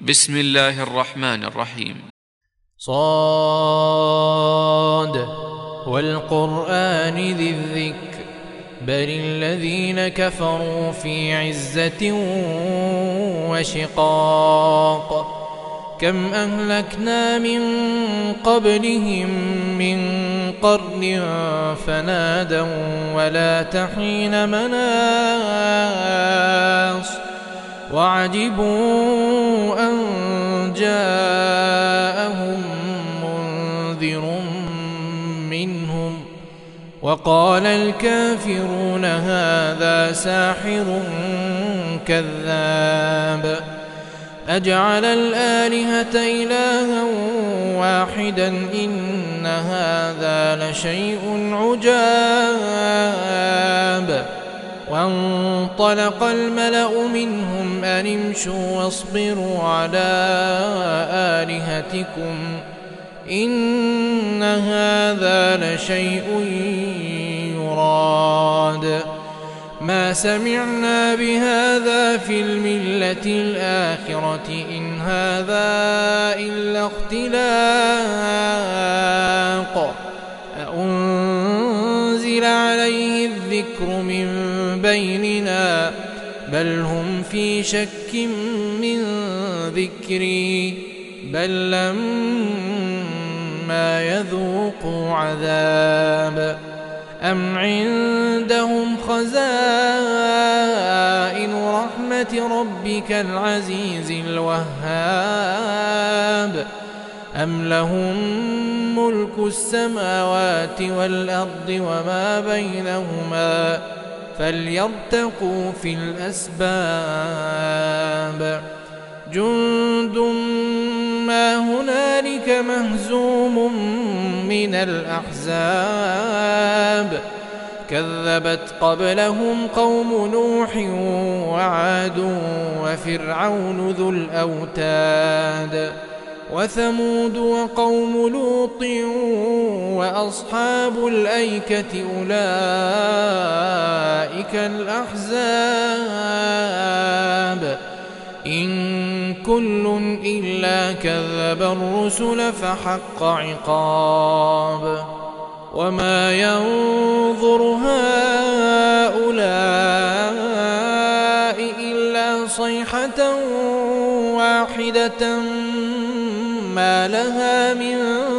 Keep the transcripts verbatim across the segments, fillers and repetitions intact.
بسم الله الرحمن الرحيم. صاد والقرآن ذي الذكر بل الذين كفروا في عزة وشقاق كم أهلكنا من قبلهم من قرن فنادوا ولا تحين مناص وعجبوا أن جاءهم منذر منهم وقال الكافرون هذا ساحر كذاب أجعل الآلهة إلها واحدا إن هذا لشيء عجاب وانطلق الملأ منهم أن امشوا واصبروا على آلهتكم إن هذا لشيء يراد ما سمعنا بهذا في الملة الآخرة إن هذا إلا اختلاق أأنزل عليه الذكر من بيننا بل هم في شك من ذكري بل لما يذوقوا عذاب أم عندهم خزائن رحمة ربك العزيز الوهاب أم لهم ملك السماوات والأرض وما بينهما فليرتقوا في الأسباب جند ما هنالك مهزوم من الأحزاب كذبت قبلهم قوم نوح وعاد وفرعون ذو الأوتاد وثمود وقوم لوط وأصحاب الأيكة أولئك الأحزاب إن كل إلا كذب الرسل فحق عقاب وما ينظر هؤلاء إلا صيحة واحدة ما لها من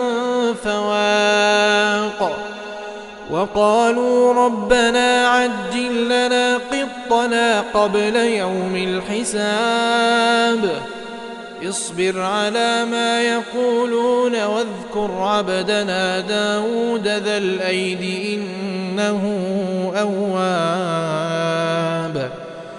فواق وقالوا ربنا عجل لنا قطنا قبل يوم الحساب اصبر على ما يقولون واذكر عبدنا داود ذا الأيد إنه أواب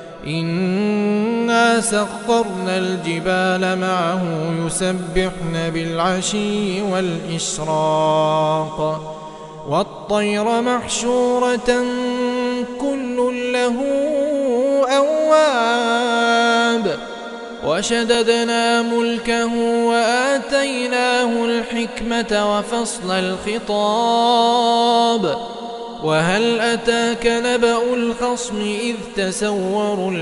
إنا سخرنا الجبال معه يسبحن بالعشي والإشراق والطير محشورة كل له أواب وشددنا ملكه وآتيناه الحكمة وفصل الخطاب وهل أتاك نبأ الخصم إذ تسوروا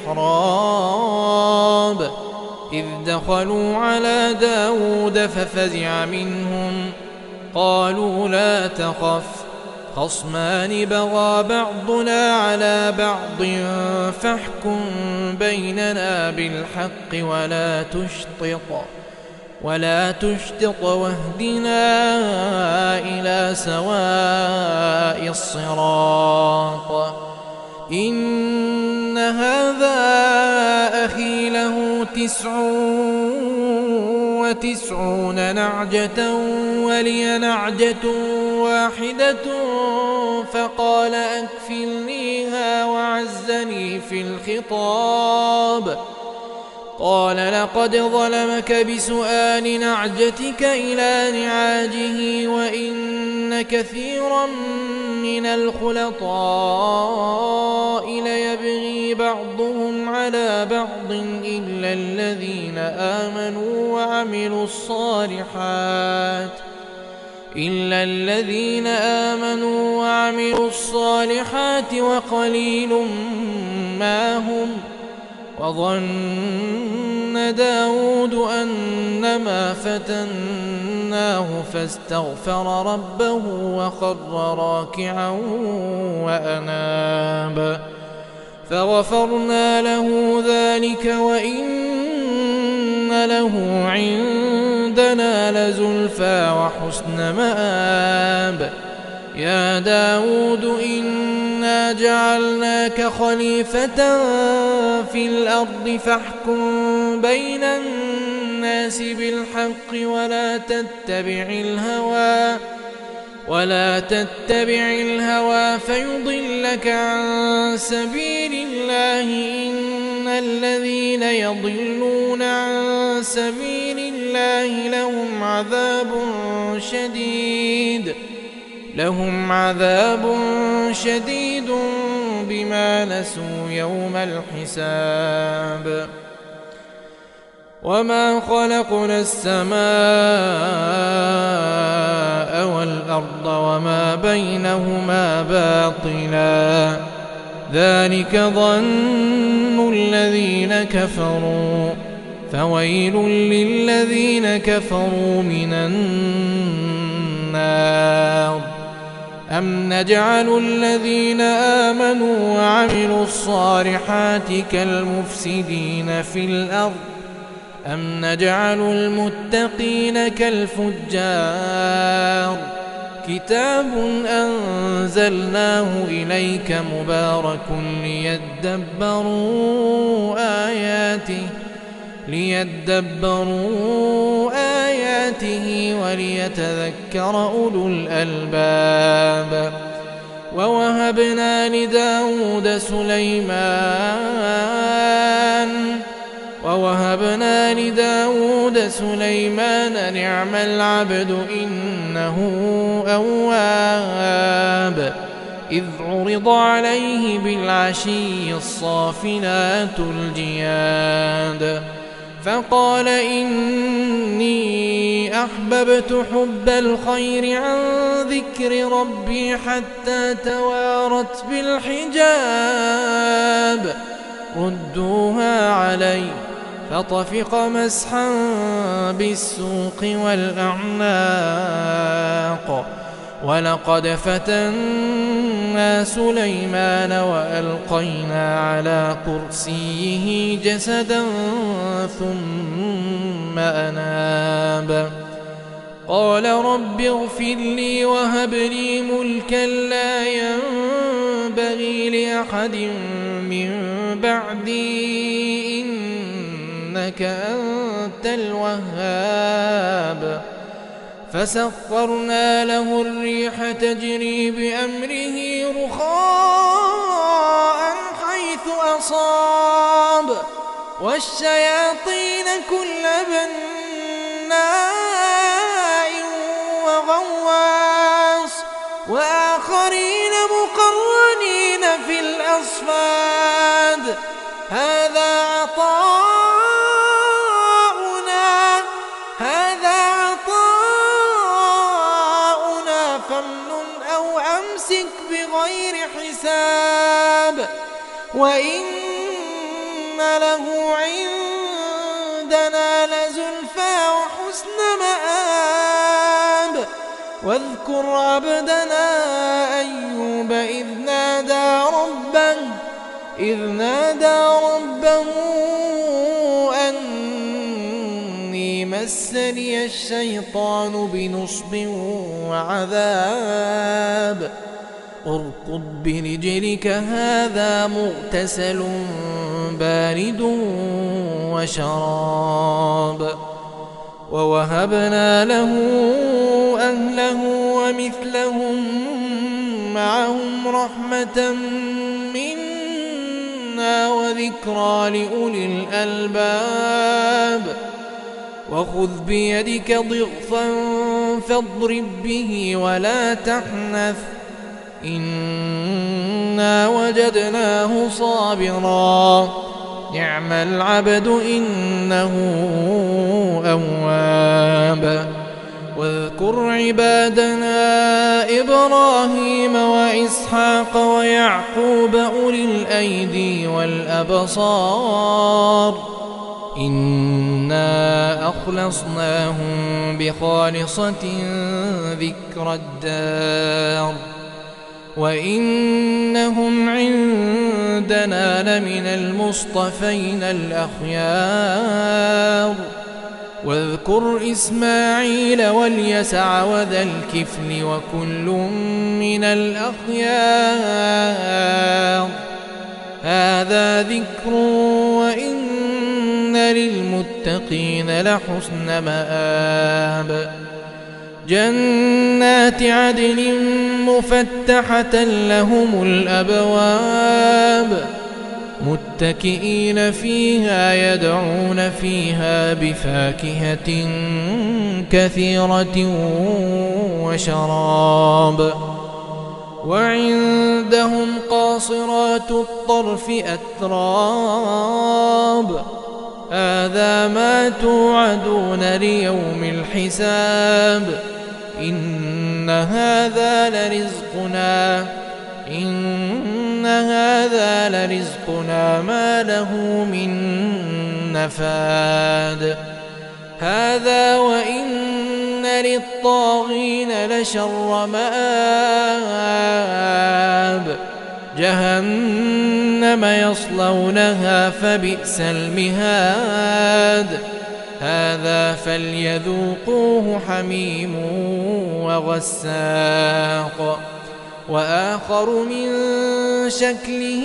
المحراب إذ دخلوا على داود ففزع منهم قالوا لا تخف خصمان بغى بعضنا على بعض فاحكم بيننا بالحق ولا تشطط ولا تشطط واهدنا إلى سواء الصراط إن هذا أخي له تسع وتسعون نعجة ولي نعجة واحدة فقال أكفلنيها وعزني في الخطاب قال لقد ظلمك بسؤال نعجتك إلى نعاجه وإن كثيرا من الخلطاء ليبغي بعضهم على بعض إلا الذين آمنوا وعملوا الصالحات إلا الذين آمنوا وعملوا الصالحات وقليل ما هم وظن داود أنما فتناه فاستغفر ربه وخر راكعا وأناب فغفرنا له ذلك وإن له عندنا لزلفى وحسن مآب يا داود إنا جعلناك خليفة في الأرض فاحكم بين الناس بالحق ولا تتبع الهوى ولا تتبع الهوى فيضلك عن سبيل الله إن الذين يضلون عن سبيل الله لهم عذاب شديد لهم عذاب شديد بما نسوا يوم الحساب وما خلقنا السماء والأرض وما بينهما باطلا ذلك ظن الذين كفروا فويل للذين كفروا من النار أم نجعل الذين آمنوا وعملوا الصالحات كالمفسدين في الأرض أم نجعل المتقين كالفجار كتاب أنزلناه إليك مبارك ليدبروا آياته ليدبروا آياته وليتذكر أولو الألباب ووهبنا لداود سليمان ووهبنا لداود سليمان نعم العبد إنه أواب إذ عرض عليه بالعشي الصافنات الجياد فقال إني أحببت حب الخير عن ذكر ربي حتى توارت بالحجاب ردوها علي فطفق مسحا بالسوق والأعناق ولقد فتنا سليمان وألقينا على كرسيه جسدا ثم أناب قال رب اغفر لي وهب لي ملكا لا ينبغي لأحد من بعدي إنك أنت الوهاب فسخرنا له الريح تجري بأمره رخاء حيث أصاب والشياطين كل بناء وغواص وآخرين مقرنين في الأصفاد هذا عطاؤنا هذا عطاؤنا فامنن أو أمسك بغير حساب وإن له عندنا لزلفى وحسن مآب واذكر عبدنا أيوب إذ نادى ربه إذ نادى ربه أني مسني الشيطان بنصب وعذاب اركض برجلك هذا مغتسل بارد وشراب ووهبنا له أهله ومثلهم معهم رحمة منا وذكرى لأولي الألباب وخذ بيدك ضغثا فاضرب به ولا تحنث إنا وجدناه صابرا نعم العبد إنه أواب واذكر عبادنا إبراهيم وإسحاق ويعقوب أولي الأيدي والأبصار إنا أخلصناهم بخالصة ذكر الدار وإنهم عندنا لمن المصطفين الأخيار واذكر إسماعيل واليسع وذا الكفل وكل من الأخيار هذا ذكر وإن للمتقين لحسن مآب جنات عدن مفتحة لهم الأبواب متكئين فيها يدعون فيها بفاكهة كثيرة وشراب وعندهم قاصرات الطرف أتراب هذا ما توعدون ليوم الحساب إن هذا لرزقنا إن هذا لرزقنا ما له من نفاد هذا وإن للطاغين لشر مآب جهنم يصلونها فبئس المهاد هذا فليذوقوه حميم وغساق وآخر من شكله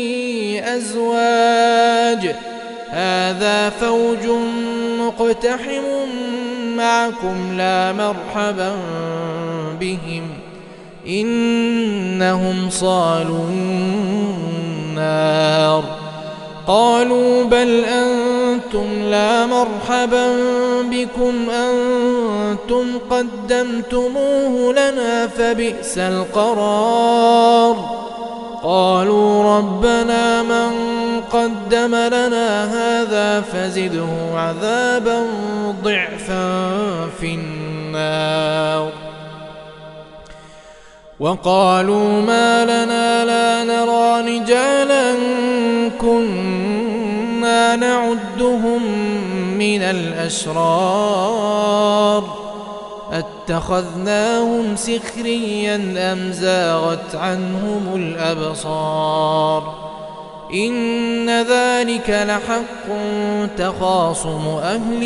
أزواج هذا فوج مقتحم معكم لا مرحبا بهم إنهم صالوا النار قالوا بل أنتم لا مرحبا بكم أنتم قدمتموه لنا فبئس القرار قالوا ربنا من قدم لنا هذا فزده عذابا ضعفا في النار وقالوا ما لنا لا نرى رجالا كنا نعدهم من الأشرار أتخذناهم سخريا أم زاغت عنهم الأبصار إن ذلك لحق تخاصم أهل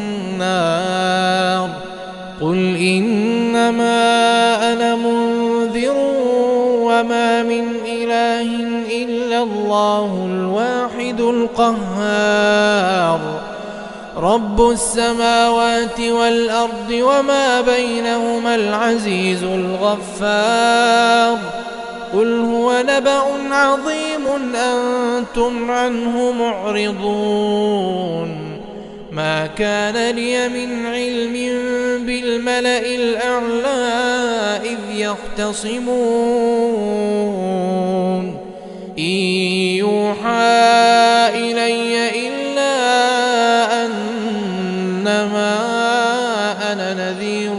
النار قل إنما أنا منذر وما من إله إلا الله الواحد القهار رب السماوات والأرض وما بينهما العزيز الغفار قل هو نبأ عظيم أنتم عنه معرضون ما كان لي من علم بالملأ الأعلى إذ يختصمون إن يوحى إلي إلا أنما أنا نذير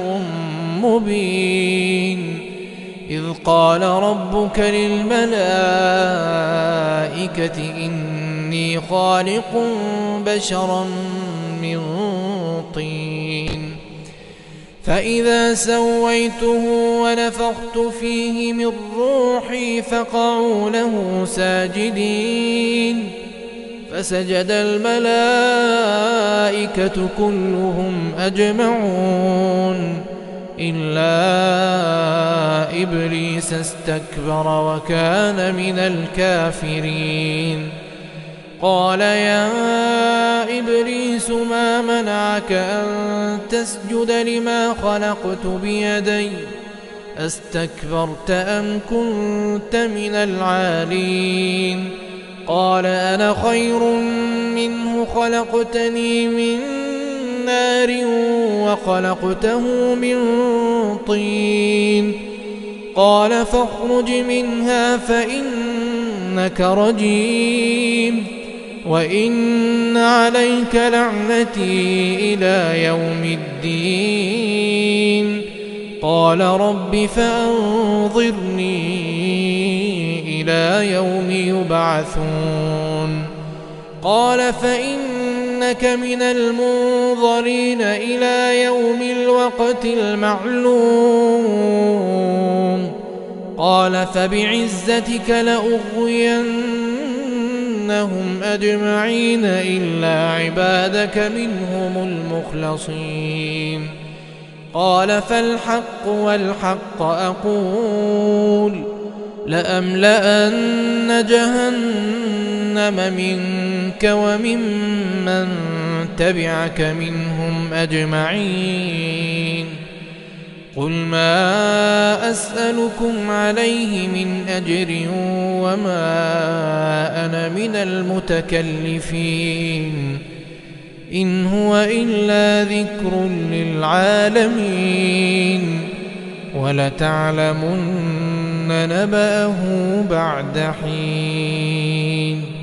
مبين إذ قال ربك للملائكة إني خالق بشرا من طين فإذا سويته ونفخت فيه من روحي فقعوا له ساجدين فسجد الملائكة كلهم أجمعون إلا إبليس استكبر وكان من الكافرين قال يا إبليس ما منعك أن تسجد لما خلقت بيدي أستكبرت أم كنت من العالين قال أنا خير منه خلقتني من نار وخلقته من طين قال فاخرج منها فإنك رجيم وإن عليك لعنتي إلى يوم الدين قال رب فأنظرني إلى يوم يبعثون قال فإنك من المنظرين إلى يوم الوقت المعلوم قال فبعزتك لأغوينهم أجمعين إلا عبادك منهم المخلصين قال فالحق والحق أقول لأملأن جهنم منك وممن تبعك منهم أجمعين قل ما أسألكم عليه من أجر وما أنا من المتكلفين إن هو إلا ذكر للعالمين ولتعلمن نبأه بعد حين